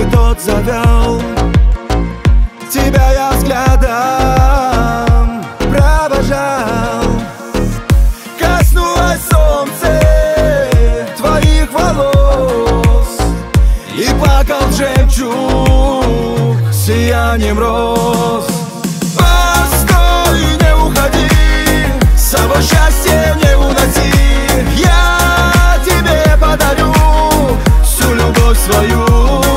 тот завел. Тебя я взглядом провожал. Коснулось солнце твоих волос, и плакал жемчуг сиянием роз. Постой, не уходи, с собой счастье не уноси. Я тебе подарю всю любовь свою.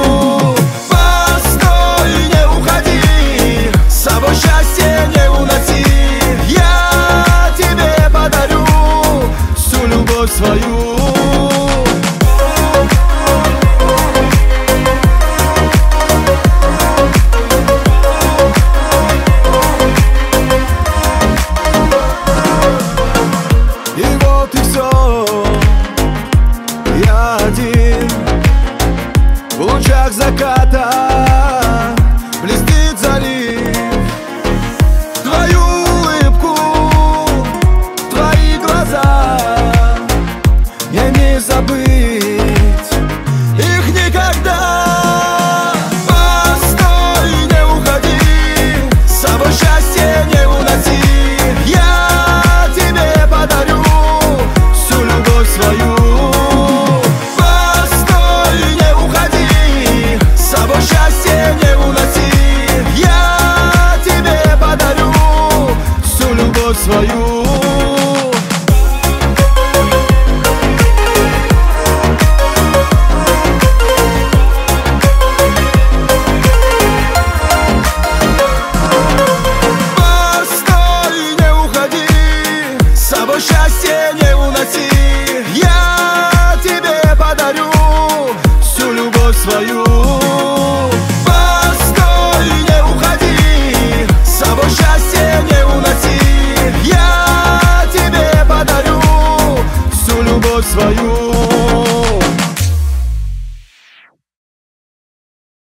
Постой, не уходи, с собой счастье не уноси. Я тебе подарю всю любовь свою. В лучах заката, близ